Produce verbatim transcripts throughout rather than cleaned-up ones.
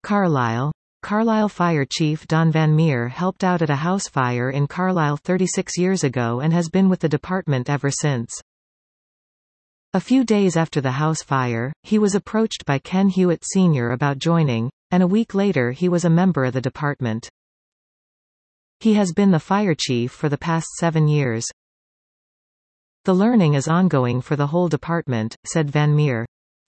Carlisle. Carlisle Fire Chief Don Van Meer helped out at a house fire in Carlisle thirty-six years ago and has been with the department ever since. A few days after the house fire, he was approached by Ken Hewitt Senior about joining, and a week later he was a member of the department. He has been the fire chief for the past seven years. The learning is ongoing for the whole department, said Van Meer.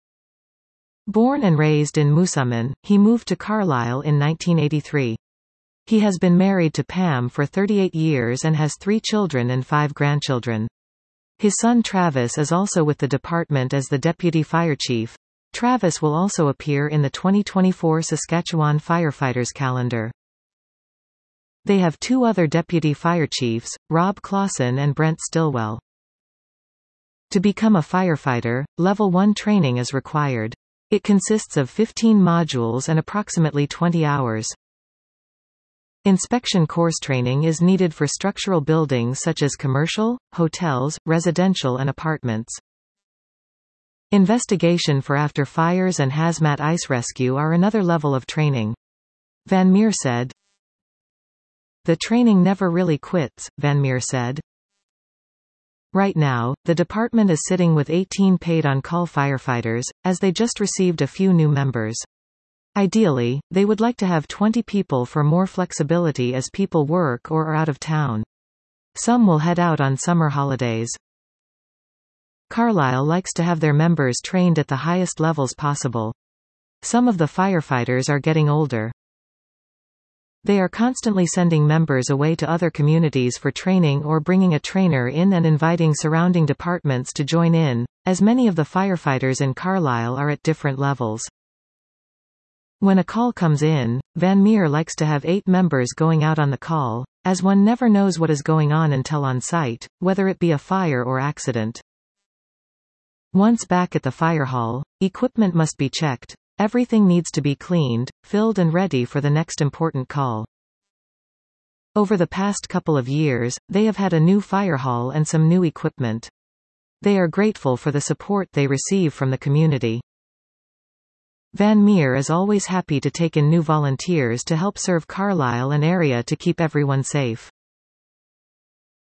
Born and raised in Moosomin, he moved to Carlisle in nineteen eighty-three. He has been married to Pam for thirty-eight years and has three children and five grandchildren. His son Travis is also with the department as the deputy fire chief. Travis will also appear in the twenty twenty-four Saskatchewan Firefighters calendar. They have two other deputy fire chiefs, Rob Clausen and Brent Stillwell. To become a firefighter, Level one training is required. It consists of fifteen modules and approximately twenty hours. Inspection course training is needed for structural buildings such as commercial, hotels, residential and apartments. Investigation for after fires and hazmat ice rescue are another level of training. Van Meer said. The training never really quits, Van Meer said. Right now, the department is sitting with eighteen paid on-call firefighters, as they just received a few new members. Ideally, they would like to have twenty people for more flexibility as people work or are out of town. Some will head out on summer holidays. Carlisle likes to have their members trained at the highest levels possible. Some of the firefighters are getting older. They are constantly sending members away to other communities for training or bringing a trainer in and inviting surrounding departments to join in, as many of the firefighters in Carlisle are at different levels. When a call comes in, Van Meer likes to have eight members going out on the call, as one never knows what is going on until on site, whether it be a fire or accident. Once back at the fire hall, equipment must be checked. Everything needs to be cleaned, filled and ready for the next important call. Over the past couple of years, they have had a new fire hall and some new equipment. They are grateful for the support they receive from the community. Van Meer is always happy to take in new volunteers to help serve Carlisle and area to keep everyone safe.